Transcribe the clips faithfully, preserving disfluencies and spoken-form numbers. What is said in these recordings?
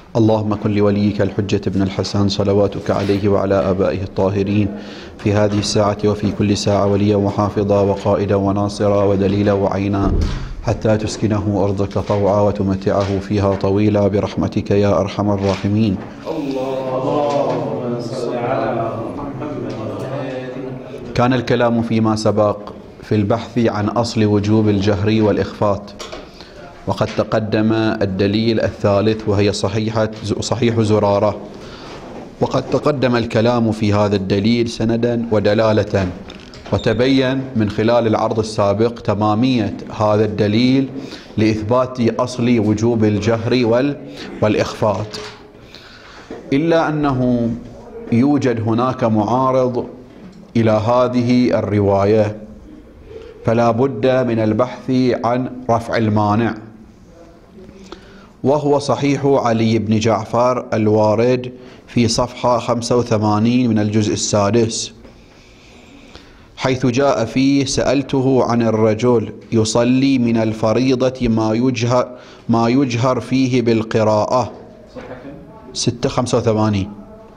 اللهم كن لوليك الحجة بن الحسن صلواتك عليه وعلى آبائه الطاهرين في هذه الساعة وفي كل ساعة وليا وحافظا وقائدا وناصرا ودليلا وعينا حتى تسكنه أرضك طوعا وتمتعه فيها طويلا برحمتك يا أرحم الراحمين. اللهم صل على محمد. كان الكلام فيما سبق في البحث عن أصل وجوب الجهر والإخفات، وقد تقدم الدليل الثالث وهي صحيحة صحيح زرارة، وقد تقدم الكلام في هذا الدليل سندا ودلالة، وتبين من خلال العرض السابق تمامية هذا الدليل لإثبات أصل وجوب الجهر والإخفات، إلا أنه يوجد هناك معارض إلى هذه الرواية، فلا بد من البحث عن رفع المانع، وهو صحيح علي بن جعفر الوارد في صفحة خمسة وثمانين من الجزء السادس، حيث جاء فيه: سألته عن الرجل يصلي من الفريضة ما يجهر, ما يجهر فيه بالقراءة. ستة خمسة وثمانين.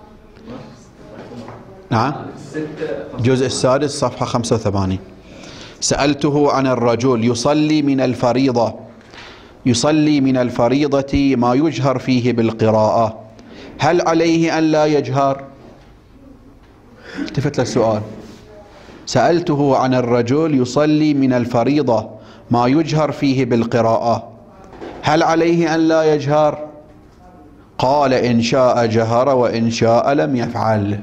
نعم، الجزء السادس صفحة خمسة وثمانين. سألته عن الرجل يصلي من الفريضة يصلي من الفريضة ما يجهر فيه بالقراءة، هل عليه أن لا يجهر؟ التفت للسؤال. سألته عن الرجل يصلي من الفريضة ما يجهر فيه بالقراءة، هل عليه أن لا يجهر؟ قال: إن شاء جهر وإن شاء لم يفعل.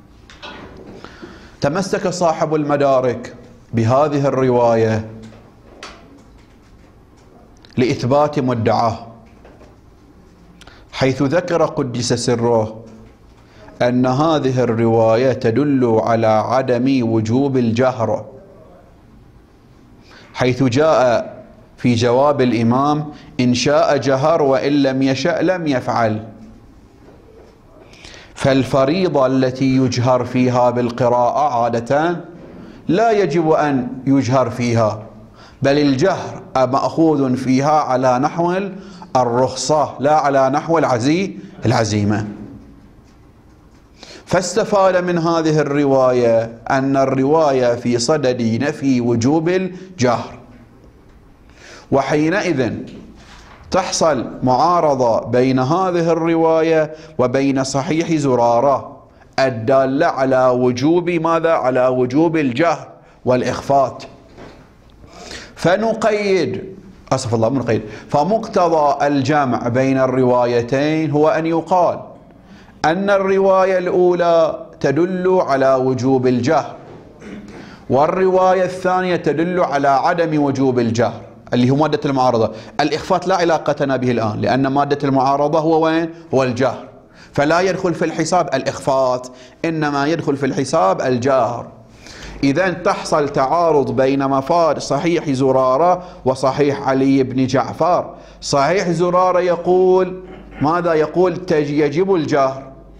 تمسك صاحب المدارك بهذه الرواية لإثبات مدعاه، حيث ذكر قدس سره أن هذه الرواية تدل على عدم وجوب الجهر، حيث جاء في جواب الإمام: إن شاء جهر وإن لم يشأ لم يفعل. فالفريضة التي يجهر فيها بالقراءة عادة لا يجب أن يجهر فيها، بل الجهر مأخوذ فيها على نحو الرخصة لا على نحو العزيمة. فاستفاد من هذه الرواية أن الرواية في صدد نفي وجوب الجهر، وحينئذ تحصل معارضة بين هذه الرواية وبين صحيح زرارة الدالة على وجوب ماذا؟ على وجوب الجهر والإخفات. فنقيد أسف الله من نقيد فمقتضى الجمع بين الروايتين هو أن يقال أن الرواية الأولى تدل على وجوب الجهر، والرواية الثانية تدل على عدم وجوب الجهر، اللي هو مادة المعارضة. الإخفات لا علاقة به الآن، لأن مادة المعارضة هو وين؟ هو الجهر، فلا يدخل في الحساب الإخفات، إنما يدخل في الحساب الجهر. إذن تحصل تعارض بين مفاد صحيح زرارة وصحيح علي بن جعفر. صحيح زرارة يقول ماذا؟ يقول يجب الجهر،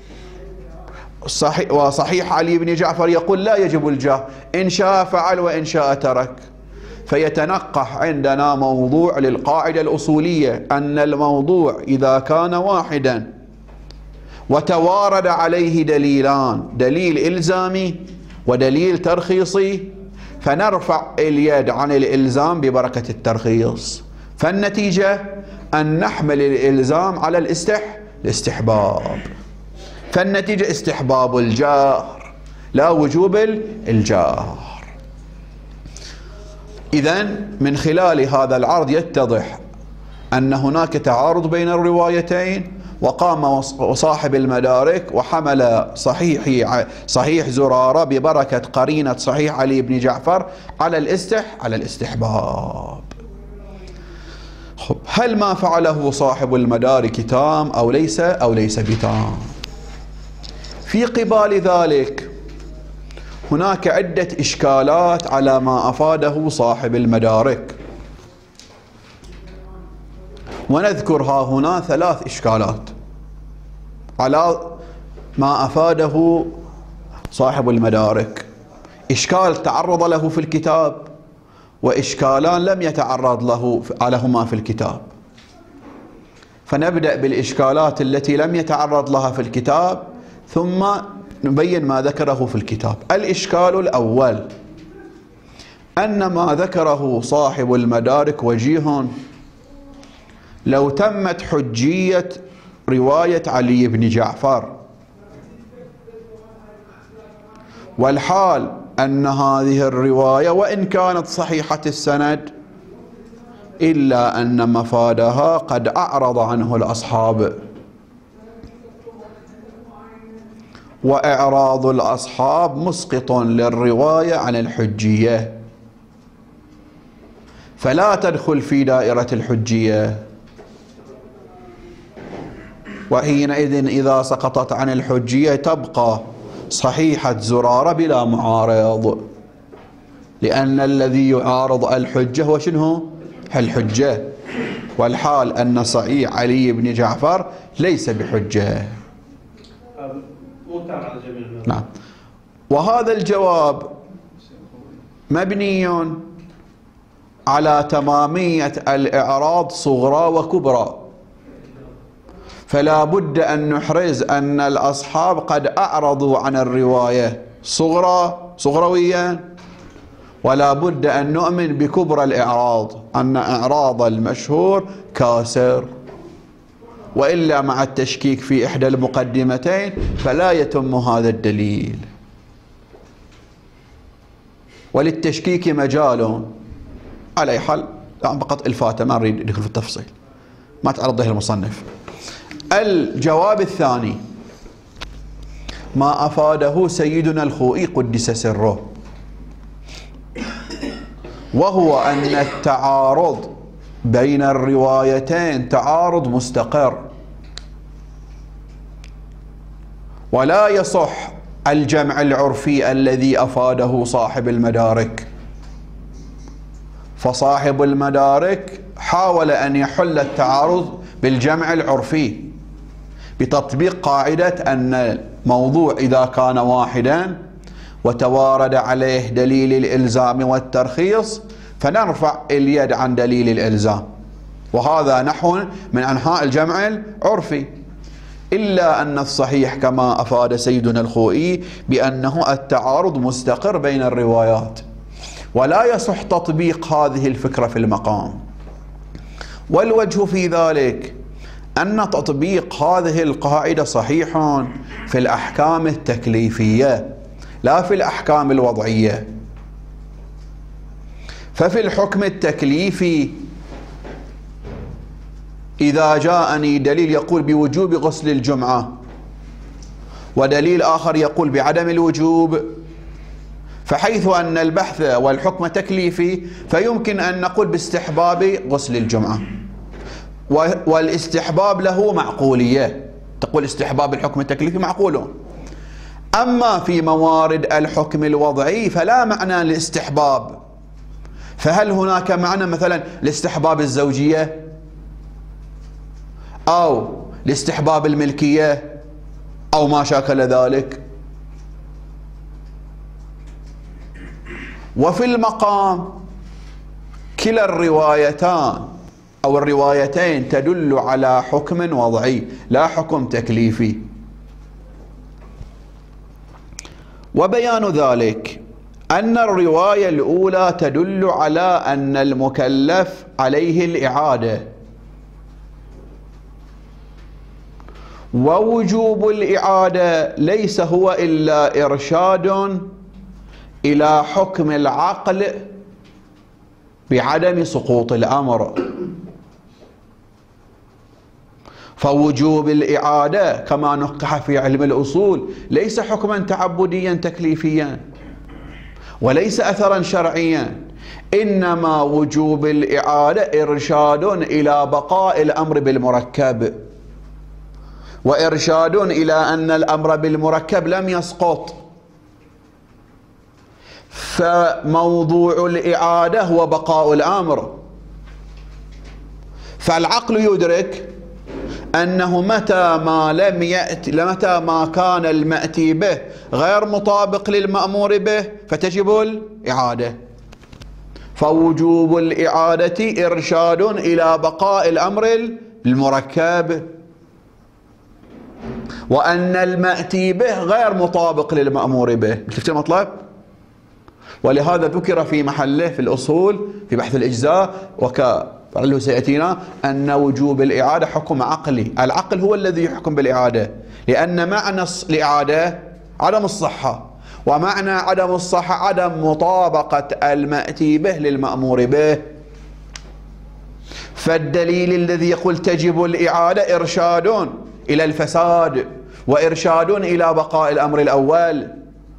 صحيح وصحيح علي بن جعفر يقول لا يجب الجهر، إن شاء فعل وإن شاء ترك. فيتنقح عندنا موضوع للقاعدة الأصولية أن الموضوع إذا كان واحدا وتوارد عليه دليلان، دليل إلزامي ودليل ترخيصي، فنرفع اليد عن الإلزام ببركة الترخيص، فالنتيجة أن نحمل الإلزام على الاستح الاستحباب، فالنتيجة استحباب الجهر لا وجوب الجهر. إذن من خلال هذا العرض يتضح أن هناك تعارض بين الروايتين، وقام صاحب المدارك وحمل صحيح صحيح زرارة ببركة قرينة صحيح علي بن جعفر على الاستح على الاستحباب. هل ما فعله صاحب المدارك تام أو ليس أو ليس بتام؟ في قبال ذلك هناك عدة إشكالات على ما أفاده صاحب المدارك، ونذكرها هنا ثلاث إشكالات على ما أفاده صاحب المدارك. إشكال تعرض له في الكتاب، وإشكالان لم يتعرض له لهما في الكتاب. فنبدأ بالإشكالات التي لم يتعرض لها في الكتاب ثم نبين ما ذكره في الكتاب. الإشكال الأول أن ما ذكره صاحب المدارك وجيه لو تمت حجية رواية علي بن جعفر، والحال أن هذه الرواية وإن كانت صحيحة السند إلا أن مفادها قد أعرض عنه الأصحاب، وإعراض الأصحاب مسقط للرواية عن الحجية، فلا تدخل في دائرة الحجية، وحينئذ إذا سقطت عن الحجية تبقى صحيحة زرارة بلا معارض، لأن الذي يعارض الحجة هو شنو؟ الحجة، والحال أن صحيح علي بن جعفر ليس بحجة. نعم. وهذا الجواب مبني على تمامية الإعراض صغرى وكبرى، فلا بد أن نحرز أن الأصحاب قد أعرضوا عن الرواية صغرى صغرويا، ولا بد أن نؤمن بكبرى الإعراض، أن إعراض المشهور كاسر، وإلا مع التشكيك في إحدى المقدمتين فلا يتم هذا الدليل. وللتشكيك مجال، على أي حال فقط الفاتة، ما نريد ندخل في التفصيل، ما تعرض له المصنف. الجواب الثاني ما أفاده سيدنا الخوئي قدس سره، وهو أن التعارض بين الروايتين تعارض مستقر، ولا يصح الجمع العرفي الذي أفاده صاحب المدارك. فصاحب المدارك حاول أن يحل التعارض بالجمع العرفي بتطبيق قاعدة أن الموضوع إذا كان واحدا وتوارد عليه دليل الإلزام والترخيص فنرفع اليد عن دليل الإلزام، وهذا نحو من أنحاء الجمع العرفي. إلا أن الصحيح كما أفاد سيدنا الخوئي بأنه التعارض مستقر بين الروايات، ولا يصح تطبيق هذه الفكرة في المقام. والوجه في ذلك أن تطبيق هذه القاعدة صحيح في الأحكام التكليفية لا في الأحكام الوضعية. ففي الحكم التكليفي إذا جاءني دليل يقول بوجوب غسل الجمعة ودليل آخر يقول بعدم الوجوب، فحيث أن البحث والحكم تكليفي فيمكن أن نقول باستحباب غسل الجمعة، والاستحباب له معقولية، تقول استحباب الحكم التكليفي معقول. أما في موارد الحكم الوضعي فلا معنى للاستحباب، فهل هناك معنى مثلا لاستحباب الزوجية أو لاستحباب الملكية أو ما شاكل ذلك؟ وفي المقام كلا الروايتان أو الروايتين تدل على حكم وضعي لا حكم تكليفي. وبيان ذلك أن الرواية الأولى تدل على أن المكلف عليه الإعادة، ووجوب الإعادة ليس هو إلا إرشاد إلى حكم العقل بعدم سقوط الأمر. فوجوب الإعادة كما نقح في علم الأصول ليس حكما تعبديا تكليفيا وليس أثرا شرعيا، إنما وجوب الإعادة إرشاد إلى بقاء الأمر بالمركب، وإرشاد إلى أن الأمر بالمركب لم يسقط. فموضوع الإعادة هو بقاء الأمر، فالعقل يدرك أنه متى ما لم يأتي متى ما كان المأتي به غير مطابق للمأمور به فتجب الإعادة. فوجوب الإعادة إرشاد إلى بقاء الأمر المركب، وأن المأتي به غير مطابق للمأمور به. شفت المطلب؟ ولهذا ذكر في محله في الأصول في بحث الإجزاء وكفعله سيأتينا أن وجوب الإعادة حكم عقلي. العقل هو الذي يحكم بالإعادة، لأن معنى الإعادة عدم الصحة، ومعنى عدم الصحة عدم مطابقة المأتي به للمأمور به. فالدليل الذي يقول تجب الإعادة إرشاد إلى الفساد وإرشاد إلى بقاء الأمر الأول.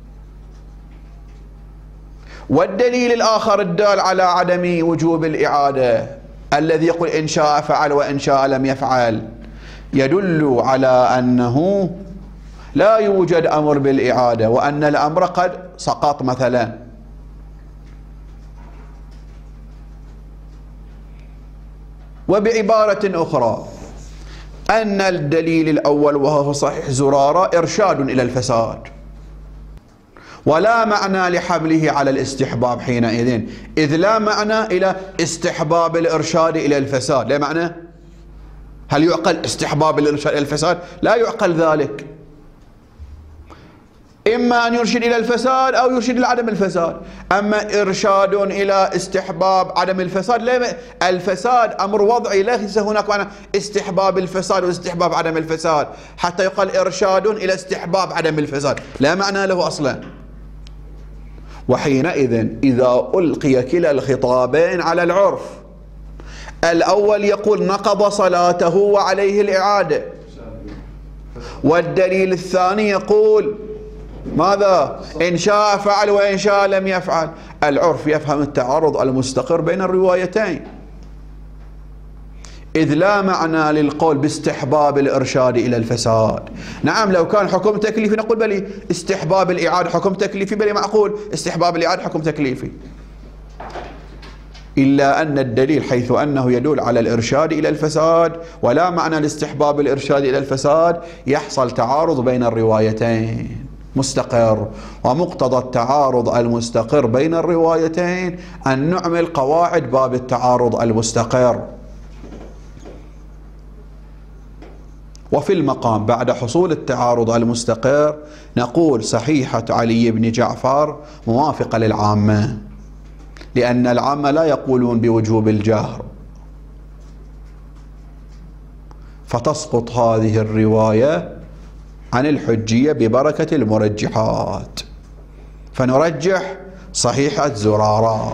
والدليل الآخر الدال على عدم وجوب الإعادة الذي يقول إن شاء فعل وإن شاء لم يفعل يدل على أنه لا يوجد أمر بالإعادة، وأن الأمر قد سقط مثلا. وبعبارة أخرى أن الدليل الأول وهو صحيح زرارة إرشاد إلى الفساد، ولا معنى لحمله على الاستحباب حينئذ، إذ لا معنى إلى استحباب الإرشاد إلى الفساد. لا معنى؟ هل يعقل استحباب الإرشاد إلى الفساد؟ لا يعقل ذلك. إما أن يرشد إلى الفساد أو يرشد إلى عدم الفساد. أما إرشاد إلى استحباب عدم الفساد، لا، الفساد أمر وضعي، ليس هناك معنى استحباب الفساد واستحباب عدم الفساد حتى يقال إرشاد إلى استحباب عدم الفساد، لا معنى له أصلا. وحينئذ إذا ألقي كلا الخطابين على العرف، الأول يقول نقض صلاته وعليه الإعادة، والدليل الثاني يقول ماذا؟ إن شاء فعل وإن شاء لم يفعل. العرف يفهم التعارض المستقر بين الروايتين، إذ لا معنى للقول باستحباب الإرشاد إلى الفساد. نعم لو كان حكم تكليفي نقول بلي استحباب الإعادة حكم تكليفي، بلي معقول استحباب الإعادة حكم تكليفي، إلا أن الدليل حيث أنه يدل على الإرشاد إلى الفساد ولا معنى لاستحباب الإرشاد إلى الفساد، يحصل تعارض بين الروايتين مستقر. ومقتضى التعارض المستقر بين الروايتين أن نعمل قواعد باب التعارض المستقر. وفي المقام بعد حصول التعارض المستقر نقول صحيحة علي بن جعفر موافقة للعامة، لأن العامة لا يقولون بوجوب الجهر، فتسقط هذه الرواية عن الحجية ببركة المرجحات، فنرجح صحيحة زرارة.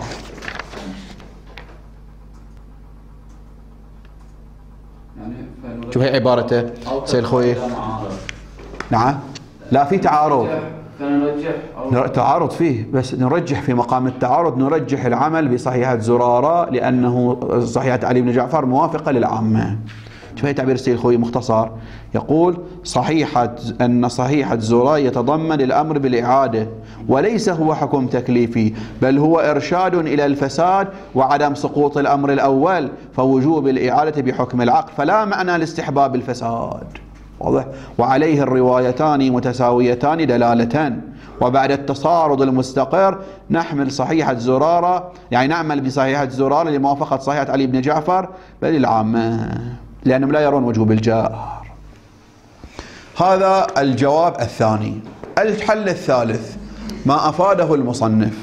شوف هي عبارته سيد الخوي. نعم لا في تعارض، فنرجح تعارض فيه، بس نرجح في مقام التعارض نرجح العمل بصحيحة زرارة لأنه صحيحة علي بن جعفر موافقة للعامة. شوف هي تعبير السيد الخوي مختصر، يقول صحيحة أن صحيحة زرارة يتضمن الأمر بالإعادة وليس هو حكم تكليفي، بل هو إرشاد إلى الفساد وعدم سقوط الأمر الأول، فوجوب الإعادة بحكم العقل، فلا معنى لاستحباب الفساد. واضح؟ وعليه الروايتان متساويتان دلالة. وبعد التصارض المستقر نحمل صحيحة زرارة، يعني نعمل بصحيحة زرارة لموافقة صحيحة علي بن جعفر بل العامة، لأنهم لا يرون وجوب الجهر. هذا الجواب الثاني. الحل الثالث ما أفاده المصنف،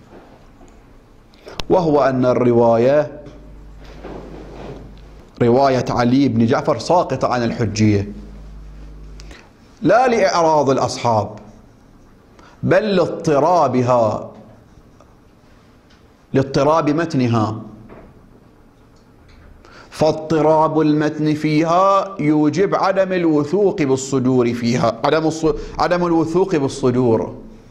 وهو أن الرواية رواية علي بن جعفر ساقطة عن الحجية، لا لإعراض الأصحاب بل لاضطرابها، لاضطراب متنها، فاضطراب المتن فيها يوجب عدم الوثوق بالصدور فيها، عدم الص... عدم الوثوق بالصدور،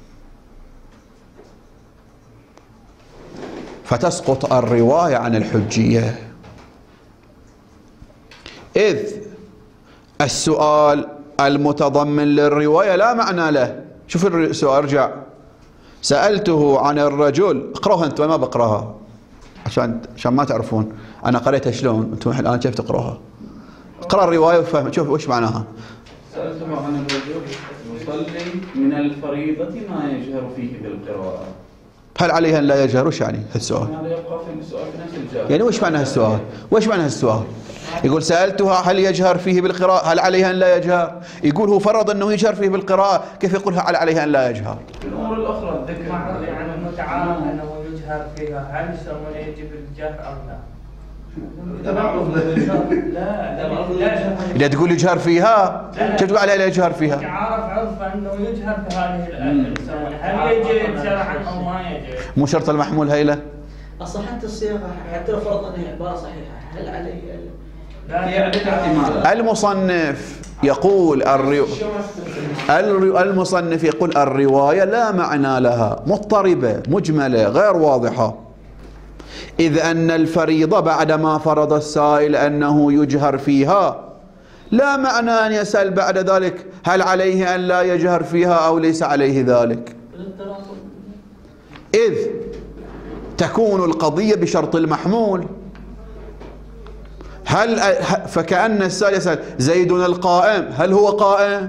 فتسقط الرواية عن الحجية. إذ السؤال المتضمن للرواية لا معنى له. شوف السؤال، ارجع، سألته عن الرجل، اقرأوها أنتم ما بقرأها عشان عشان ما تعرفون أنا قريتها شلون، أنتم الآن كيف تقرأوها؟ اقرأ الرواية وفهم شوف وش معناها. سألته عن الرجل يصلي من الفريضة ما يجهر فيه بالقراءة. هل عليه أن لا يجهر؟ وش يعني هالسؤال؟ هذا يبقى في السؤال في نفس الجواب. يعني وش معنى هالسؤال؟ وش معنى هالسؤال؟ يقول سألتها هل يجهر فيه بالقراءة؟ هل عليه أن لا يجهر؟ يقول هو فرض أنه يجهر فيه بالقراءة، كيف يقول هل عليه أن لا يجهر؟ الأمور الأخرى الذكر يعني متعارف أنه يجهر فيها، هل يسمونه يجب الجهر أو لا؟ لا لا لا إذا تقول يجهر فيها كيف تقول عليه لا يجهر فيها؟ متعارف عرفا أنه يجهر في هذه الآية، هل يجب شرعا أو ما يجب؟ مو شرط المحمول هيلة؟ أصلا حتى الصياغة حتى لو فرضنا أنها عبارة صحيحة هل عليه لا هي عدة احتمالات. المصنف يقول الرو... الرو... المصنف يقول الرواية لا معنى لها، مضطربة مجملة غير واضحة، إذ أن الفريضة بعدما فرض السائل أنه يجهر فيها لا معنى أن يسأل بعد ذلك هل عليه أن لا يجهر فيها أو ليس عليه ذلك، إذ تكون القضية بشرط المحمول. هل فكأن السائل يسأل زيد القائم هل هو قائم؟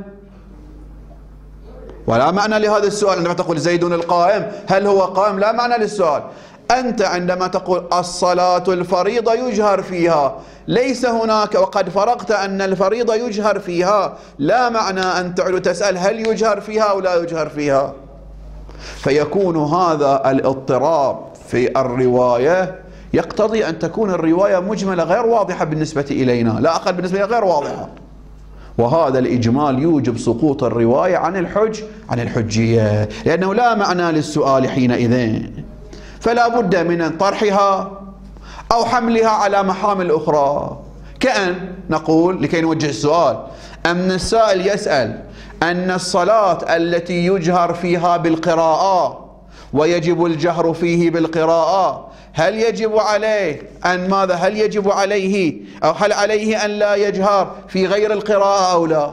ولا معنى لهذا السؤال. عندما تقول زيد القائم هل هو قائم لا معنى للسؤال. أنت عندما تقول الصلاة الفريضة يجهر فيها، ليس هناك وقد فرغت أن الفريضة يجهر فيها، لا معنى أن تعود تسأل هل يجهر فيها أو لا يجهر فيها. فيكون هذا الاضطراب في الرواية يقتضي أن تكون الرواية مجملة غير واضحة بالنسبة إلينا، لا أقل بالنسبة إلينا غير واضحة، وهذا الإجمال يوجب سقوط الرواية عن الحج عن الحجية، لأنه لا معنى للسؤال حينئذ، فلا بد من طرحها أو حملها على محامل أخرى. كأن نقول لكي نوجه السؤال أن السائل يسأل أن الصلاة التي يجهر فيها بالقراءة ويجب الجهر فيه بالقراءة هل يجب عليه أن ماذا؟ هل يجب عليه أو هل عليه أن لا يجهر في غير القراءة أو لا؟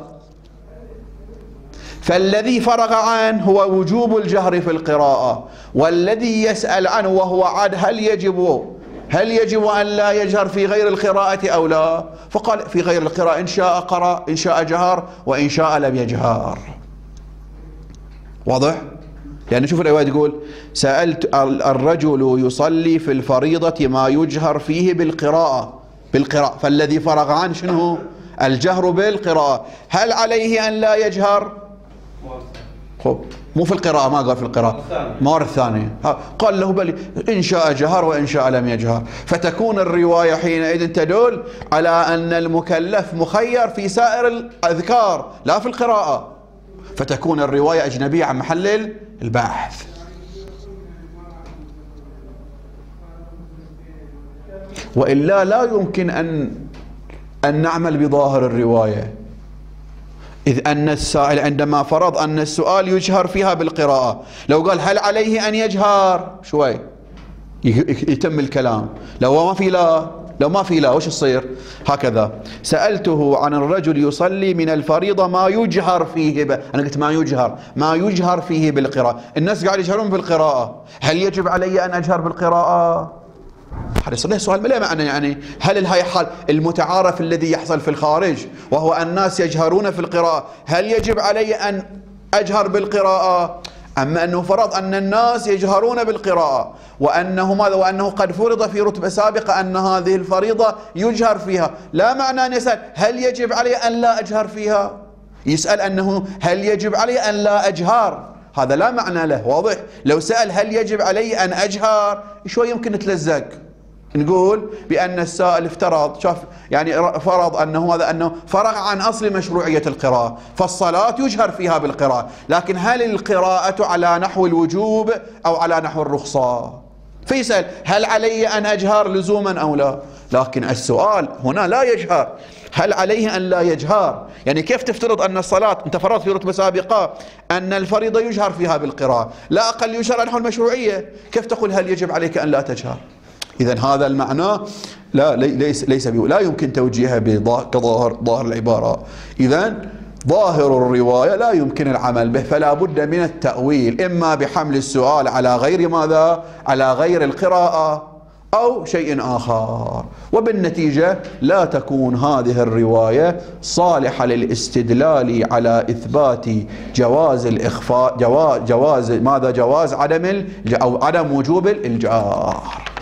فالذي فرغ عنه هو وجوب الجهر في القراءة، والذي يسأل عنه وهو عاد هل يجب هل يجب أن لا يجهر في غير القراءة أو لا؟ فقال في غير القراءة إن شاء قرأ إن شاء جهر وإن شاء لم يجهر. واضح؟ يعني شوف الرواية تقول سألت الرجل يصلي في الفريضة ما يجهر فيه بالقراءة بالقراءة فالذي فرغ عنه شنو؟ الجهر بالقراءة، هل عليه أن لا يجهر؟ خب مو في القراءة، ما قال في القراءة، مرة ثانية قال له بل إن شاء جهر وإن شاء لم يجهر، فتكون الرواية حينئذ تدل على أن المكلف مخير في سائر الأذكار لا في القراءة، فتكون الرواية أجنبية عن محل البحث. وإلا لا يمكن أن أن نعمل بظاهر الرواية، إذ أن السائل عندما فرض أن السؤال يجهر فيها بالقراءة، لو قال هل عليه أن يجهر شوي يتم الكلام، لو ما في لا لو ما في لا وش يصير؟ هكذا سألته عن الرجل يصلي من الفريضة ما يجهر فيه ب... أنا قلت ما يجهر ما يجهر فيه بالقراءة، الناس قاعد يجهرون بالقراءة، هل يجب علي أن أجهر بالقراءة؟ هذا يصير له سؤال لا معنى، يعني هل هاي حال المتعارف الذي يحصل في الخارج وهو الناس يجهرون في القراءة هل يجب علي أن أجهر بالقراءة؟ أما أنه فرض أن الناس يجهرون بالقراءة وأنه ماذا وأنه قد فرض في رتبة سابقة أن هذه الفريضة يجهر فيها، لا معنى أن يسأل هل يجب علي أن لا أجهر فيها، يسأل أنه هل يجب علي أن لا أجهر، هذا لا معنى له. واضح؟ لو سأل هل يجب علي أن أجهر شوي يمكن نتلزق، نقول بأن السائل افترض شاف يعني فرض أنه هذا أنه فرغ عن أصل مشروعية القراءة، فالصلاة يجهر فيها بالقراءة، لكن هل القراءة على نحو الوجوب أو على نحو الرخصة؟ فيسأل هل علي أن أجهر لزوما أو لا؟ لكن السؤال هنا لا يجهر، هل عليه أن لا يجهر؟ يعني كيف تفترض أن الصلاة أنت فرضت في رتبة سابقة أن الفريضة يجهر فيها بالقراءة، لا أقل يجهر على نحو المشروعية، كيف تقول هل يجب عليك أن لا تجهر؟ إذن هذا المعنى لا ليس ليس لا يمكن توجيهه كظاهر ظاهر العبارة. إذن ظاهر الرواية لا يمكن العمل به، فلا بد من التأويل، إما بحمل السؤال على غير ماذا؟ على غير القراءة، أو شيء آخر، وبالنتيجة لا تكون هذه الرواية صالحة للاستدلال على إثبات جواز الإخفاء، جواز, جواز ماذا جواز عدم ال أو عدم وجوب الإجهار.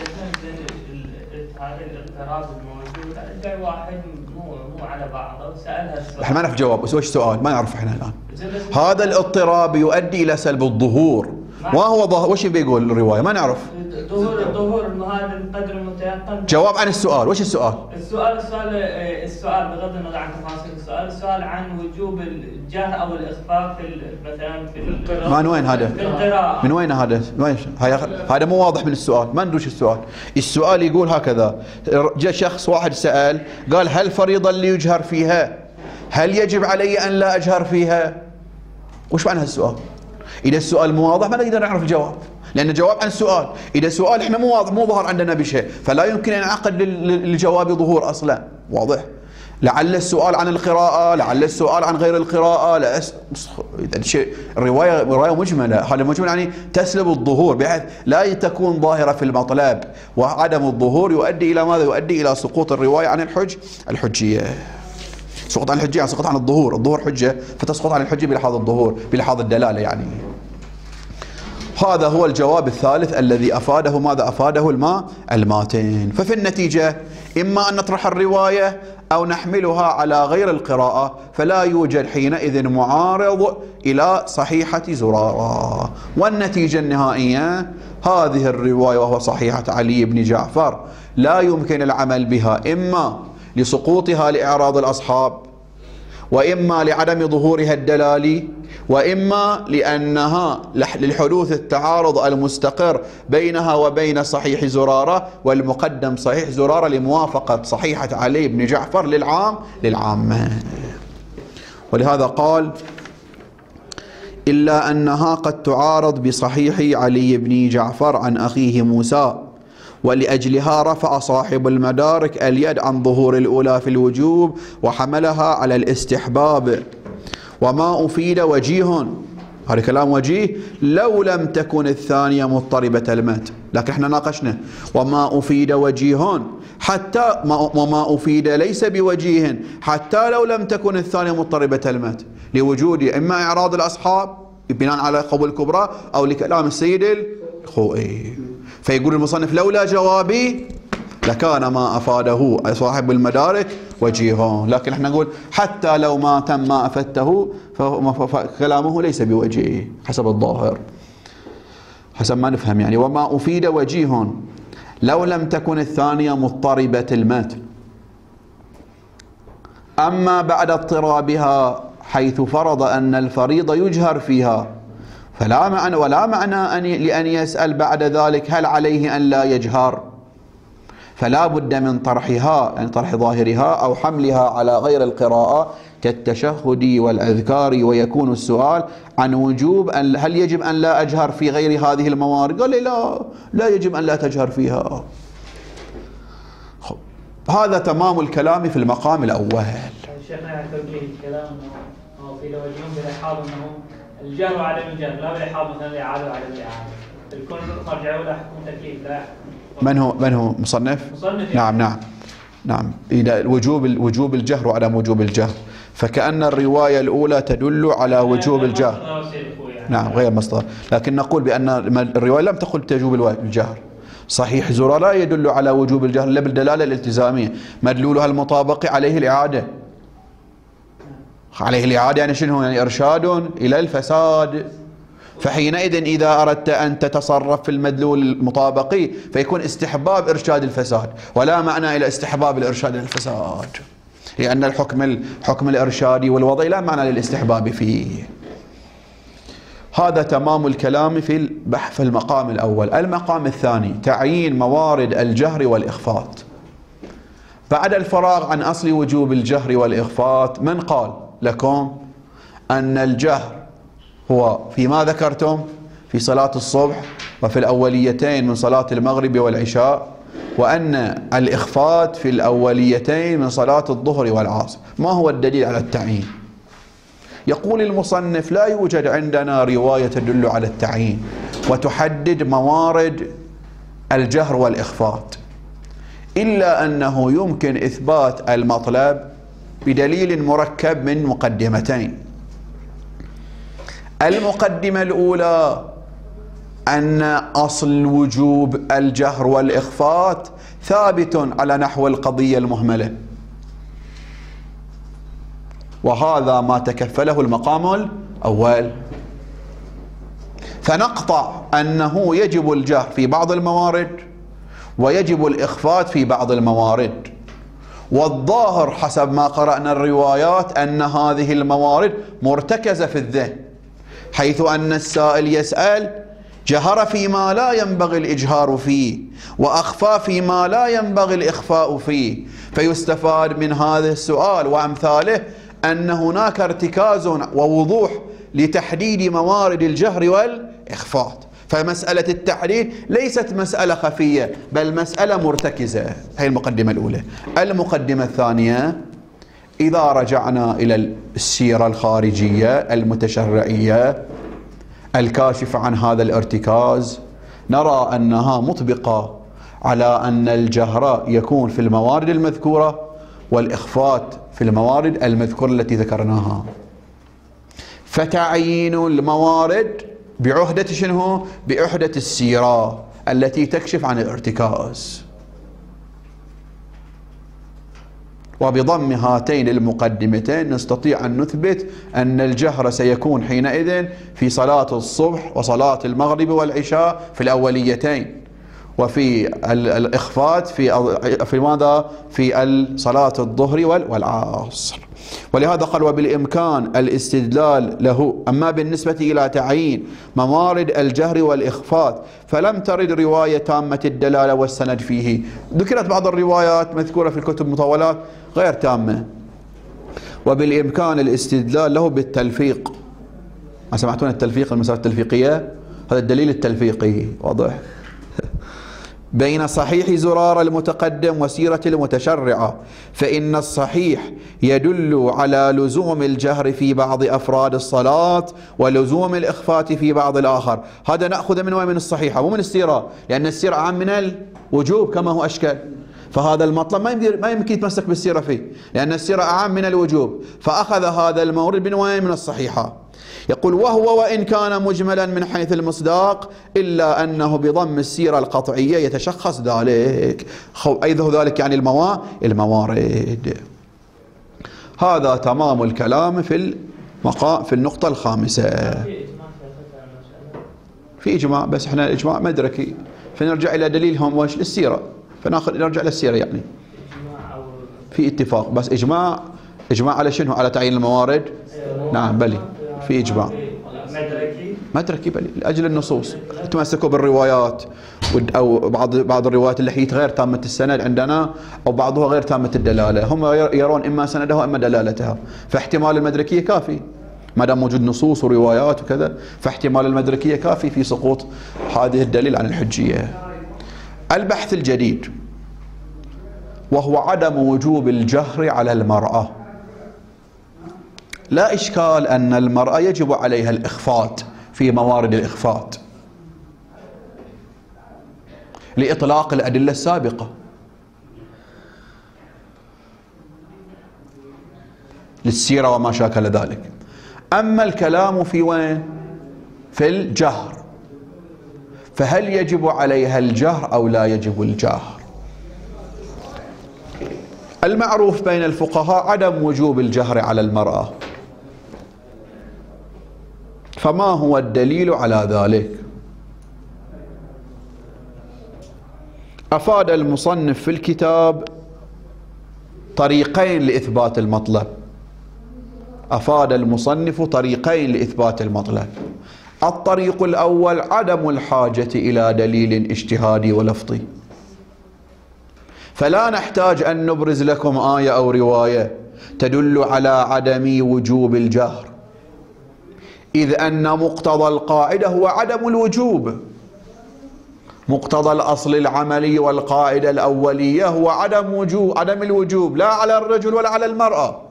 الاضطراب الموجود عند واحد مو مو على بعضه سألها السؤال. احنا ما نعرف جواب، بس وش السؤال؟ ما نعرف احنا الآن. هذا الاضطراب يؤدي إلى سلب الظهور. ما هو ظهور؟ وش بيقول الرواية؟ ما نعرف. الظهور الظهور انه هذا القدر المتيقن. جواب عن السؤال، وش السؤال؟ السؤال السؤال السؤال بغض النظر عن تفاصيل السؤال، السؤال عن وجوب الجهر او الاخفاء في مثلا في القراءة. ما من وين هذا؟ في القراءة. من وين هذا؟ هذا مو واضح من السؤال، ما ندري السؤال. السؤال يقول هكذا، جاء شخص واحد سأل قال هل فريضة اللي يجهر فيها؟ هل يجب علي أن لا أجهر فيها؟ وش معنى هالسؤال؟ إذا السؤال مو واضح ما نقدر نعرف الجواب، لأن الجواب عن السؤال. إذا السؤال إحنا مو واضح مو ظهر عندنا بشيء، فلا يمكن أن ينعقد للجواب ظهور أصلا. واضح؟ لعل السؤال عن القراءة، لعل السؤال عن غير القراءة، لا شيء الرواية رواية مجملة، هذا مجمل يعني تسلب الظهور بحيث لا تكون ظاهرة في المطلب، وعدم الظهور يؤدي إلى ماذا؟ يؤدي إلى سقوط الرواية عن الحج الحجية. سقط عن الحجة يعني سقط عن الظهور، الظهور حجة فتسقط عن الحجة بلحاظ الظهور، بلحاظ الدلالة يعني. هذا هو الجواب الثالث الذي أفاده ماذا؟ أفاده الماء الماتين. ففي النتيجة إما أن نطرح الرواية أو نحملها على غير القراءة، فلا يوجد حينئذ معارض إلى صحيحة زرارة. والنتيجة النهائية هذه الرواية وهو صحيحة علي بن جعفر لا يمكن العمل بها، إما لسقوطها لإعراض الأصحاب، وإما لعدم ظهورها الدلالي، وإما لأنها للحدوث التعارض المستقر بينها وبين صحيح زرارة، والمقدم صحيح زرارة لموافقة صحيحة علي بن جعفر للعام للعامة. ولهذا قال إلا أنها قد تعارض بصحيح علي بن جعفر عن أخيه موسى، ولأجلها رفع صاحب المدارك اليد عن ظهور الأولى في الوجوب وحملها على الاستحباب. وما أفيد وجيه، هذا كلام وجيه، لو لم تكن الثانية مضطربة المات. لكن احنا ناقشنا وما أفيد وجيه حتى وما أفيد ليس بوجيه حتى لو لم تكن الثانية مضطربة المات، لوجود إما إعراض الأصحاب بناء على قبول الكبرى أو لكلام السيد الخوئي. فيقول المصنف لولا جوابي لكان ما أفاده صاحب المدارك وجيه، لكن احنا نقول حتى لو ما تم ما أفدته فكلامه ليس بوجيه حسب الظاهر، حسب ما نفهم يعني. وما أفيد وجيه لو لم تكن الثانية مضطربة المات، أما بعد اضطرابها حيث فرض أن الفريضة يجهر فيها فلا معنى ولا معنى أن لأن يسأل بعد ذلك هل عليه أن لا يجهر، فلا بد من طرحها يعني طرح ظاهرها أو حملها على غير القراءة كالتشهد والأذكار، ويكون السؤال عن وجوب أن هل يجب أن لا أجهر في غير هذه الموارد؟ قال لي لا لا يجب أن لا تجهر فيها. هذا تمام الكلام في المقام الأول. شيخنا يعتبر لي الكلام أنه في وجههم بلحاظ أنه الجهر وعدم الجهر لا بلحاظ مثلا الإعادة وعدم الإعادة، الكل مرجعوا له حكم تكليف لا. من هو من هو مصنف؟ مصنف نعم نعم نعم إذا وجوب وجوب الجهر وعدم وجوب الجهر، فكأن الرواية الأولى تدل على وجوب الجهر. نعم غير مصدر، لكن نقول بأن الرواية لم تقل تجوب الجهر. صحيح زرارة لا يدل على وجوب الجهر إلا بالدلالة الالتزامية، مدلولها المطابق عليه الإعادة. عليه الإعادة يعني شنو؟ يعني إرشاد إلى الفساد. فحينئذ إذا أردت أن تتصرف في المدلول المطابقي فيكون استحباب إرشاد الفساد، ولا معنى إلى استحباب الإرشاد إلى الفساد، لأن الحكم الحكم الإرشادي والوضعي لا معنى للاستحباب فيه. هذا تمام الكلام في البحث في المقام الأول. المقام الثاني تعيين موارد الجهر والإخفاء. بعد الفراغ عن أصل وجوب الجهر والإخفاء، من قال لكم أن الجهر هو فيما ذكرتم في صلاة الصبح وفي الأوليتين من صلاة المغرب والعشاء، وأن الإخفاء في الأوليتين من صلاة الظهر والعصر؟ ما هو الدليل على التعيين؟ يقول المصنف لا يوجد عندنا رواية تدل على التعيين وتحدد موارد الجهر والإخفاء. إلا أنه يمكن إثبات المطلب بدليل مركب من مقدمتين. المقدمة الأولى أن أصل وجوب الجهر والإخفات ثابت على نحو القضية المهملة، وهذا ما تكفله المقام الأول، فنقطع أنه يجب الجهر في بعض الموارد ويجب الإخفات في بعض الموارد. والظاهر حسب ما قرأنا الروايات أن هذه الموارد مرتكزة في الذهن، حيث أن السائل يسأل جهر فيما لا ينبغي الإجهار فيه وأخفى فيما لا ينبغي الإخفاء فيه، فيستفاد من هذا السؤال وأمثاله أن هناك ارتكاز ووضوح لتحديد موارد الجهر والإخفات. فمسألة التحديد ليست مسألة خفية بل مسألة مرتكزة. هي المقدمة الأولى. المقدمة الثانية، إذا رجعنا إلى السيرة الخارجية المتشرعية الكاشفة عن هذا الارتكاز، نرى أنها مطبقة على أن الجهر يكون في الموارد المذكورة والإخفات في الموارد المذكورة التي ذكرناها. فتعيين الموارد بعهدة شنو؟ بعهدة السيرة التي تكشف عن الارتكاز. وبضم هاتين المقدمتين نستطيع أن نثبت أن الجهر سيكون حينئذ في صلاة الصبح وصلاة المغرب والعشاء في الأوليتين، وفي الإخفات في في ماذا؟ في صلاة الظهر والعصر. ولهذا قال وبالإمكان الاستدلال له. أما بالنسبة إلى تعيين موارد الجهر والإخفات فلم ترد رواية تامة الدلالة والسند فيه. ذكرت بعض الروايات مذكورة في الكتب المطولات غير تامة. وبالإمكان الاستدلال له بالتلفيق. ما سمعتون التلفيق، المسألة التلفيقية؟ هذا الدليل التلفيقي واضح بين صحيح زرار المتقدم وسيرة المتشرعة، فإن الصحيح يدل على لزوم الجهر في بعض أفراد الصلاة ولزوم الإخفات في بعض الآخر. هذا نأخذ من وين؟ من الصحيحة، مو من السيرة، لأن السيرة عام من الوجوب كما هو أشكال. فهذا المطلب ما يمكن يتمسك بالسيرة فيه، لأن السيرة أعم من الوجوب، فأخذ هذا المورد من وين؟ من الصحيحة. يقول وهو وإن كان مجملا من حيث المصداق إلا أنه بضم السيرة القطعية يتشخص ذلك. أيضا ذلك يعني الموا... الموارد. هذا تمام الكلام في المقام في النقطة الخامسة. في إجماع، بس احنا الإجماع مدركي، فنرجع إلى دليلهم وش السيرة، فناخذ نرجع للسيرة. يعني في اتفاق، بس إجماع إجماع على شنو؟ على تعيين الموارد. نعم بلي في إجماع مدركي مدركي بلي لأجل النصوص. تمسكوا بالروايات أو بعض بعض الروايات اللي هي غير تامة السند عندنا أو بعضها غير تامة الدلالة، هم يرون إما سندها وإما دلالتها، فاحتمال المدركية كافي ما دام موجود نصوص وروايات وكذا، فاحتمال المدركية كافي في سقوط هذه الدليل عن الحجية. البحث الجديد وهو عدم وجوب الجهر على المرأة. لا إشكال أن المرأة يجب عليها الإخفات في موارد الإخفات لإطلاق الأدلة السابقة للسيرة وما شاكل ذلك. أما الكلام في وين؟ في الجهر، فهل يجب عليها الجهر أو لا يجب الجهر؟ المعروف بين الفقهاء عدم وجوب الجهر على المرأة، فما هو الدليل على ذلك؟ أفاد المصنف في الكتاب طريقين لإثبات المطلب. أفاد المصنف طريقين لإثبات المطلب. الطريق الأول عدم الحاجة إلى دليل اجتهادي ولفظي، فلا نحتاج أن نبرز لكم آية أو رواية تدل على عدم وجوب الجهر، إذ أن مقتضى القاعدة هو عدم الوجوب. مقتضى الأصل العملي والقاعدة الأولية هو عدم وجوب عدم الوجوب، لا على الرجل ولا على المرأة.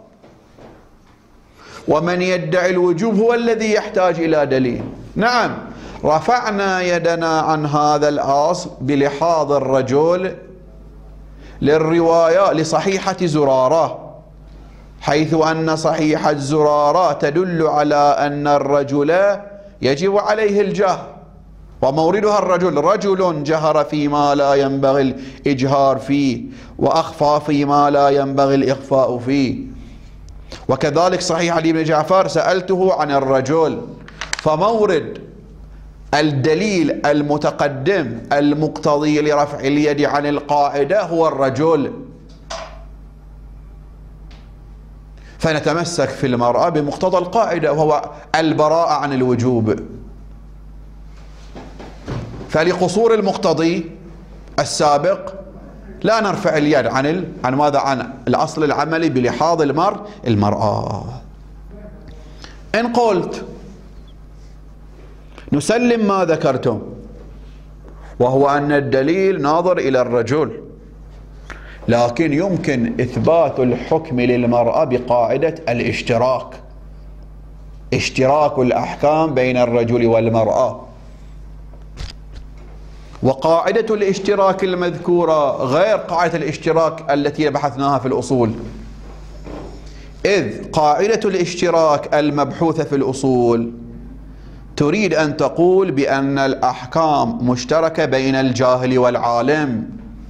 ومن يدعي الوجوب هو الذي يحتاج إلى دليل. نعم، رفعنا يدنا عن هذا الأصل بلحاظ الرجل للرواية لصحيحة زرارة، حيث أن صحيحة زرارة تدل على أن الرجل يجب عليه الجهر، وموردها الرجل، رجل جهر فيما لا ينبغي الإجهار فيه وأخفى فيما لا ينبغي الإخفاء فيه. وكذلك صحيح علي بن جعفر سألته عن الرجل، فمورد الدليل المتقدم المقتضي لرفع اليد عن القاعدة هو الرجل، فنتمسك في المرأة بمقتضى القاعدة وهو البراءة عن الوجوب. فلقصور المقتضي السابق لا نرفع اليد عن ال... عن ماذا؟ عن الأصل العملي بلحاظ المر المرأة. إن قلت نسلم ما ذكرتم، وهو أن الدليل ناظر إلى الرجل، لكن يمكن إثبات الحكم للمرأة بقاعدة الاشتراك، اشتراك الأحكام بين الرجل والمرأة. وقاعدة الاشتراك المذكورة غير قاعدة الاشتراك التي بحثناها في الأصول، إذ قاعدة الاشتراك المبحوثة في الأصول تريد أن تقول بأن الأحكام مشتركة بين الجاهل والعالم،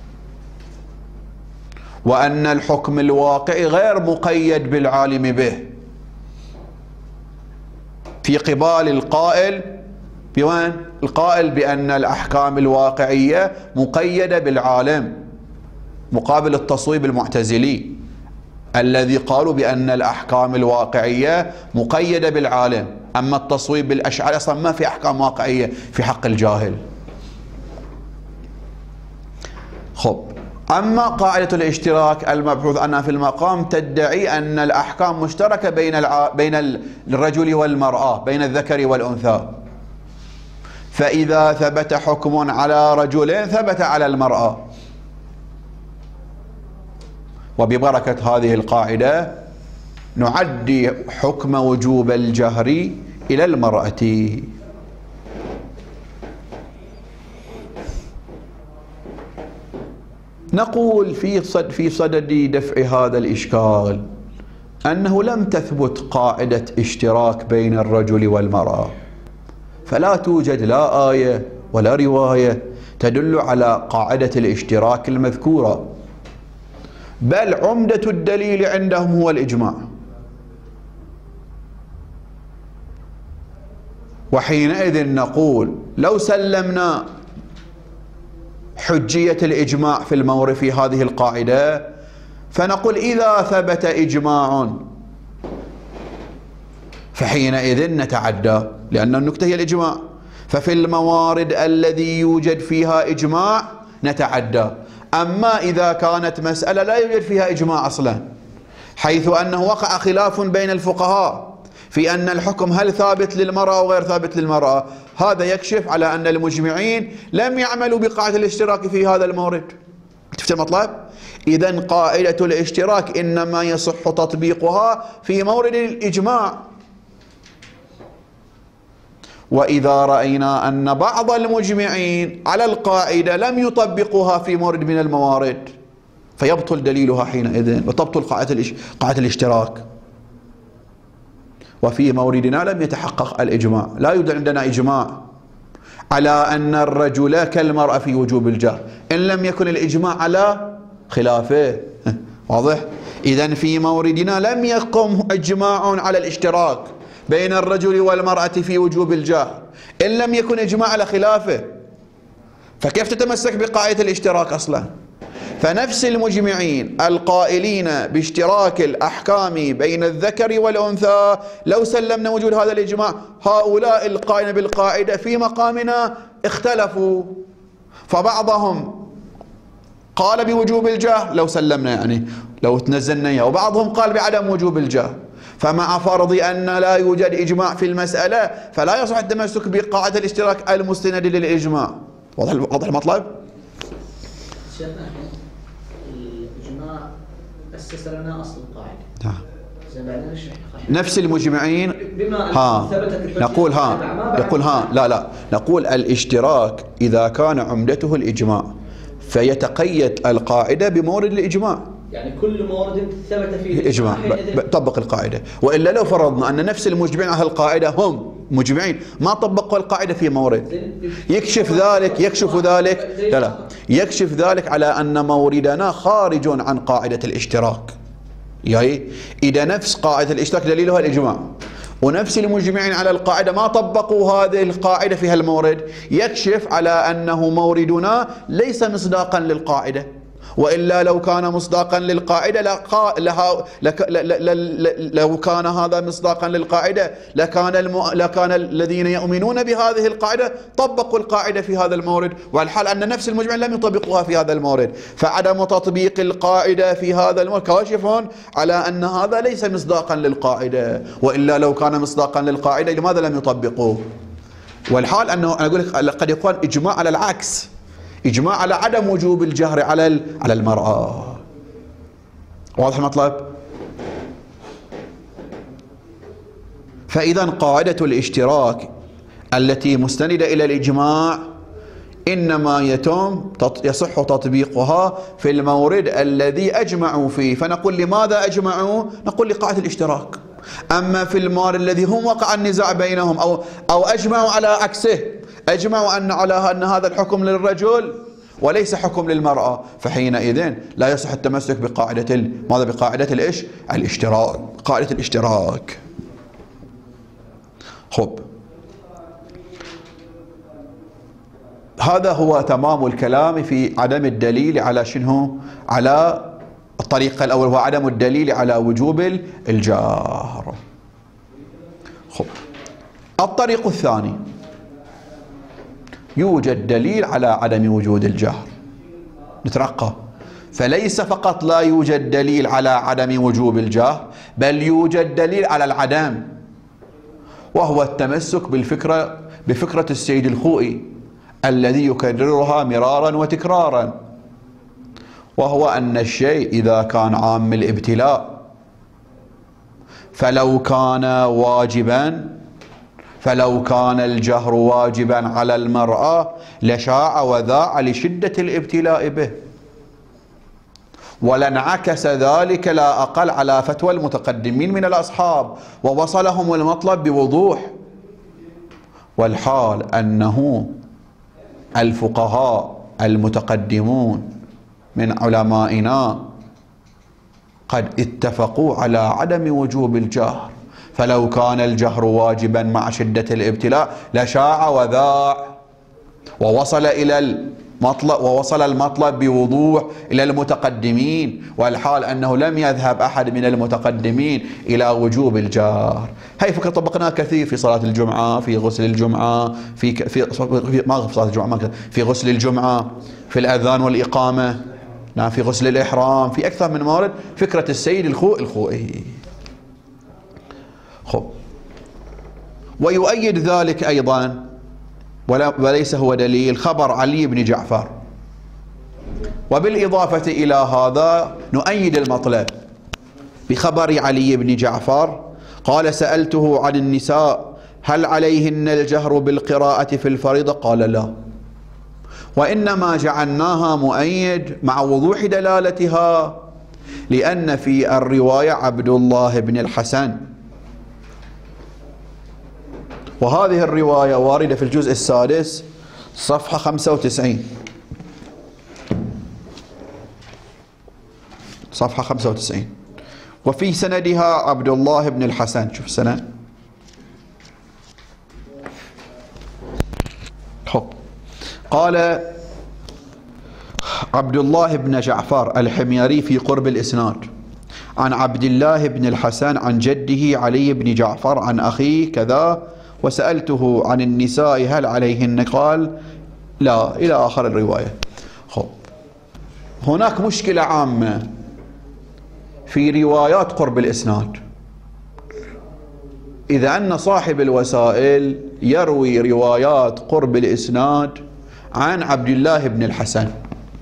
وأن الحكم الواقعي غير مقيد بالعالم به، في قبال القائل بوين؟ القائل بأن الأحكام الواقعية مقيدة بالعالم، مقابل التصويب المعتزلي الذي قالوا بأن الأحكام الواقعية مقيدة بالعالم، أما التصويب بالأشعار أصلا ما في أحكام واقعية في حق الجاهل. خب، أما قاعدة الاشتراك المبحوث عنها في المقام تدعي أن الأحكام مشتركة بين الع... بين الرجل والمرأة، بين الذكر والأنثى، فإذا ثبت حكم على رجل ثبت على المرأة. وببركة هذه القاعدة نعدي حكم وجوب الجهر إلى المرأة. نقول في صد في صدد دفع هذا الإشكال أنه لم تثبت قاعدة اشتراك بين الرجل والمرأة، فلا توجد لا آية ولا رواية تدل على قاعدة الاشتراك المذكورة، بل عمدة الدليل عندهم هو الإجماع. وحينئذ نقول لو سلمنا حجية الإجماع في المورد في هذه القاعدة، فنقول إذا ثبت إجماع فحينئذ نتعدى، لأن النكتة هي الإجماع، ففي الموارد الذي يوجد فيها إجماع نتعدى. أما إذا كانت مسألة لا يوجد فيها إجماع أصلا، حيث أنه وقع خلاف بين الفقهاء في أن الحكم هل ثابت للمرأة أو غير ثابت للمرأة، هذا يكشف على أن المجمعين لم يعملوا بقاعدة الاشتراك في هذا المورد. شفت المطلب؟ إذن قاعدة الاشتراك إنما يصح تطبيقها في مورد الإجماع. وإذا رأينا أن بعض المجمعين على القاعدة لم يطبقوها في مورد من الموارد، فيبطل دليلها حينئذ وتبطل قاعدة قاعدة الاشتراك. وفي موردنا لم يتحقق الإجماع، لا يوجد عندنا إجماع على أن الرجل كالمرأة في وجوب الجهر، إن لم يكن الإجماع على خلافه. واضح؟ إذن في موردنا لم يقم إجماع على الاشتراك بين الرجل والمرأة في وجوب الجهر، إن لم يكن إجماع على خلافه، فكيف تتمسك بقاعدة الاشتراك أصلا؟ فنفس المجمعين القائلين باشتراك الأحكام بين الذكر والأنثى لو سلمنا وجود هذا الإجماع، هؤلاء القائلين بالقاعدة في مقامنا اختلفوا، فبعضهم قال بوجوب الجهر لو سلمنا، يعني لو تنزلنا إياه، وبعضهم قال بعدم وجوب الجهر. فمع فرض أن لا يوجد إجماع في المسألة فلا يصح التمسك بقاعدة الاشتراك المستند للإجماع. واضح واضح المطلب؟ شيخنا الإجماع أسس لنا أصل القاعدة. نعم. نفس المجمعين بما ها نقول ها نقول ها لا لا نقول الاشتراك إذا كان عمدته الإجماع، فيتقيد القاعدة بمورد الإجماع. يعني كل مورد ثبت فيه الإجماع طبق القاعدة. وإلا لو فرضنا أن نفس المجمعين على القاعدة هم مجمعين ما طبقوا القاعدة في مورد، يكشف ذلك يكشف ذلك لا لا يكشف ذلك على أن موردنا خارج عن قاعدة الاشتراك. يعني إذا نفس قاعدة الاشتراك دليلها الإجماع ونفس المجمعين على القاعدة ما طبقوا هذه القاعدة في هالمورد، يكشف على أنه موردنا ليس مصداقا للقاعدة. وإلا لو كان مصداقا للقاعدة لقا لها لك لو كان هذا مصداقا للقاعدة لكان الم... لكان الذين يؤمنون بهذه القاعدة طبقوا القاعدة في هذا المورد، والحال أن نفس المجمعين لم يطبقوها في هذا المورد. فعدم تطبيق القاعدة في هذا المورد كاشف على أن هذا ليس مصداقا للقاعدة. وإلا لو كان مصداقا للقاعدة لماذا لم يطبقوه؟ والحال أنه أنا أقول لك قد يكون إجماع على العكس، إجماع على عدم وجوب الجهر على على المرأة. واضح المطلب؟ فإذا قاعدة الاشتراك التي مستندة إلى الإجماع إنما يتم يصح تطبيقها في المورد الذي أجمعوا فيه. فنقول لماذا أجمعوا؟ نقول لقاعدة الاشتراك. أما في المورد الذي هم وقع النزاع بينهم أو أو أجمعوا على عكسه، أجمعوا أن على أن هذا الحكم للرجل وليس حكم للمرأة، فحينئذ لا يصح التمسك بقاعدة ال... ماذا بقاعدة الإيش؟ الاشتراك، قاعدة الاشتراك. خب، هذا هو تمام الكلام في عدم الدليل على شنو؟ على الطريقة الأول هو عدم الدليل على وجوب الجهر. خب، الطريق الثاني يوجد دليل على عدم وجود الجهر. نترقى، فليس فقط لا يوجد دليل على عدم وجوب الجهر، بل يوجد دليل على العدم، وهو التمسك بالفكرة بفكرة السيد الخوئي الذي يكررها مرارا وتكرارا، وهو أن الشيء إذا كان عام الابتلاء فلو كان واجبا فلو كان الجهر واجبا على المرأة لشاع وذاع لشدة الابتلاء به، ولانعكس ذلك لا أقل على فتوى المتقدمين من الأصحاب ووصلهم المطلب بوضوح. والحال أنه الفقهاء المتقدمون من علمائنا قد اتفقوا على عدم وجوب الجهر، فلو كان الجهر واجبا مع شدة الابتلاء لشاع وذاع ووصل إلى المطلب ووصل المطلب بوضوح إلى المتقدمين، والحال أنه لم يذهب أحد من المتقدمين إلى وجوب الجهر. هي فكرة طبقناها كثير في صلاة الجمعة، في غسل الجمعة، في في ما في صلاة الجمعة ما في غسل الجمعة، في الأذان والإقامة، نعم، في غسل الإحرام، في أكثر من مورد فكرة السيد الخوئي الخوئي. خب، ويؤيد ذلك أيضا وليس هو دليل خبر علي بن جعفر. وبالإضافة إلى هذا نؤيد المطلب بخبر علي بن جعفر قال: سألته عن النساء هل عليهن الجهر بالقراءة في الفريضة؟ قال لا، وإنما جعلناها مؤيد مع وضوح دلالتها لأن في الرواية عبد الله بن الحسن، وهذه الرواية واردة في الجزء السادس صفحة خمسة وتسعين، صفحة خمسة وتسعين، وفي سندها عبد الله بن الحسن. شوف السند. قال عبد الله بن جعفر الحميري في قرب الإسناد عن عبد الله بن الحسن عن جده علي بن جعفر عن أخيه كذا، وسألته عن النساء هل عليهن؟ قال لا، إلى آخر الرواية. خب، هناك مشكلة عامة في روايات قرب الإسناد، إذا أن صاحب الوسائل يروي روايات قرب الإسناد عن عبد الله بن الحسن.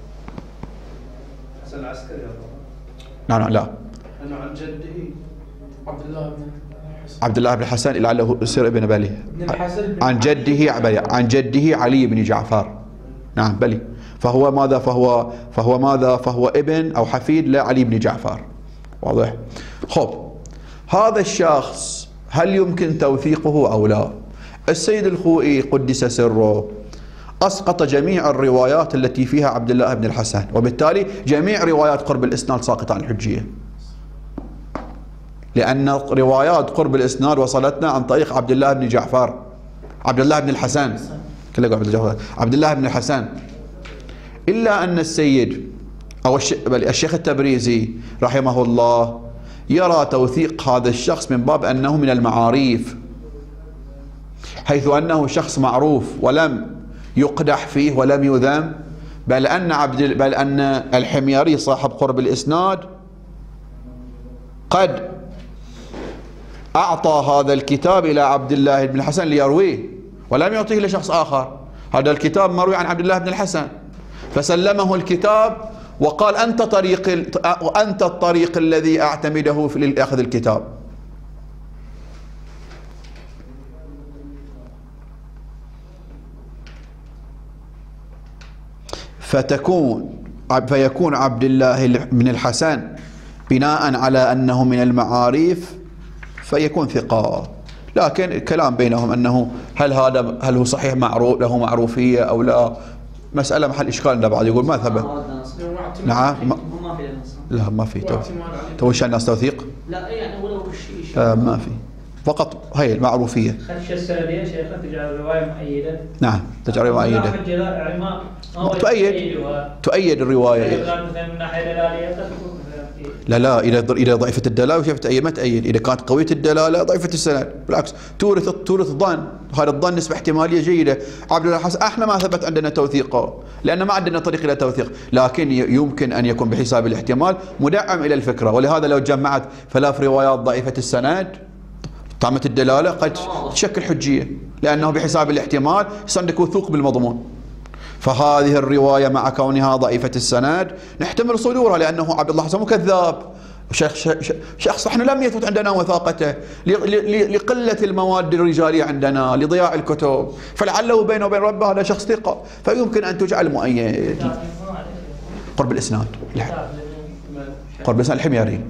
حسن العسكري؟ لا لا لا، أنه عن جده عبد الله بن الحسن. عبد الله بن الحسن لعله يصير ابن بلي. بن الحسن عن جده عن جده علي بن جعفر. نعم بلي. فهو ماذا فهو فهو ماذا فهو ابن أو حفيد لعلي بن جعفر. واضح؟ خب هذا الشخص هل يمكن توثيقه أو لا؟ السيد الخوئي قدس سره أسقط جميع الروايات التي فيها عبد الله بن الحسن، وبالتالي جميع روايات قرب الإسناد ساقطة عن الحجية، لأن روايات قرب الإسناد وصلتنا عن طريق عبد الله بن جعفر، عبد الله بن الحسن، كله عبد الله عبد الله بن الحسن. إلا أن السيد أو الشيخ التبريزي رحمه الله يرى توثيق هذا الشخص من باب أنه من المعاريف، حيث أنه شخص معروف ولم يقدح فيه ولم يذم، بل أن عبد بل أن الحميري صاحب قرب الإسناد قد أعطى هذا الكتاب إلى عبد الله بن الحسن ليرويه ولم يعطيه لشخص آخر. هذا الكتاب مروي عن عبد الله بن الحسن، فسلمه الكتاب وقال أنت طريق أنت الطريق الذي أعتمده في لأخذ الكتاب. فتكون فيكون عبد الله بن الحسن بناء على أنه من المعاريف فيكون ثقة، لكن الكلام بينهم أنه هل هذا هل هو صحيح معروف له معروفية أو لا، مسألة محل إشكال. عند بعض يقول ما ثبت. نعم ما لا ما في توثيق. توش الناس توثيق؟ لا يعني ولو شيء آه ما في، فقط هي المعروفية. خدش السندية شيخ تجعل الرواية مؤيدة. نعم تجعل مؤيدة. يعني ما تؤيد تؤيد الرواية. من ناحية دلالية لا لا إذا إذا ضعيفة الدلالة وشفت تأيد ما تأيد، إذا كانت قوية الدلالة ضعيفة السند، بالعكس تورث تورث ظن، هذا الظن نسبة احتمالية جيدة. عبد الله الحسن احنا ما ثبت عندنا توثيقه لأن ما عندنا طريق إلى توثيق، لكن يمكن أن يكون بحساب الاحتمال مدعم إلى الفكرة، ولهذا لو جمعت ثلاث روايات ضعيفة السند طعمة الدلالة قد تشكل حجية، لأنه بحساب الاحتمال يصندق وثوق بالمضمون. فهذه الرواية مع كونها ضعيفة السند نحتمل صدورها، لأنه عبد الله حسن كذاب، شخص شخص احنا لم يثبت عندنا وثاقته لقلة المواد الرجالية عندنا، لضياع الكتب، فلعله بينه وبين ربه هذا شخص ثقة، فيمكن أن تجعل مؤيد. قرب الإسناد قرب الإسناد الحميري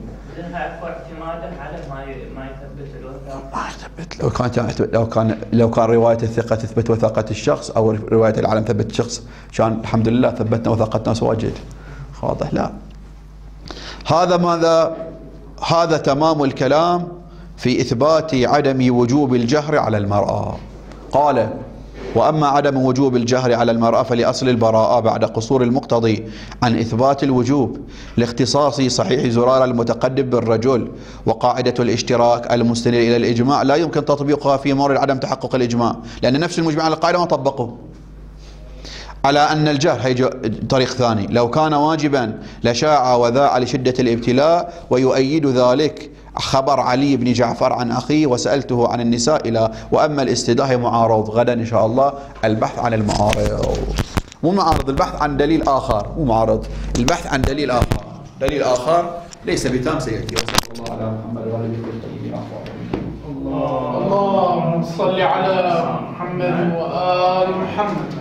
ما يثبت. لو كانت لو كان لو كان رواية الثقة تثبت وثاقة الشخص أو رواية العالم تثبت الشخص، كان الحمد لله ثبتنا وثاقتنا واجد. واضح؟ لا، هذا ماذا؟ هذا تمام الكلام في إثبات عدم وجوب الجهر على المرأة. قال: وأما عدم وجوب الجهر على المرأة فلأصل البراءة بعد قصور المقتضي عن إثبات الوجوب لاختصاص صحيح زرار المتقدم بالرجل، وقاعدة الاشتراك المستند إلى الإجماع لا يمكن تطبيقها في مورد عدم تحقق الإجماع، لأن نفس المجمع على القاعدة ما طبقوا على أن الجهر هي طريق ثاني لو كان واجبا لشاع وذاع لشدة الابتلاء، ويؤيد ذلك خبر علي بن جعفر عن أخيه وسألته عن النساء إلى وأما الاستداء معارض. غدا إن شاء الله البحث عن المعارض، مو معارض، البحث عن دليل آخر، مو معارض، البحث عن دليل آخر، دليل آخر ليس بتام سيأتي. وصلى الله على محمد وعلى آله وصحبه. اللهم صل على محمد وآل محمد.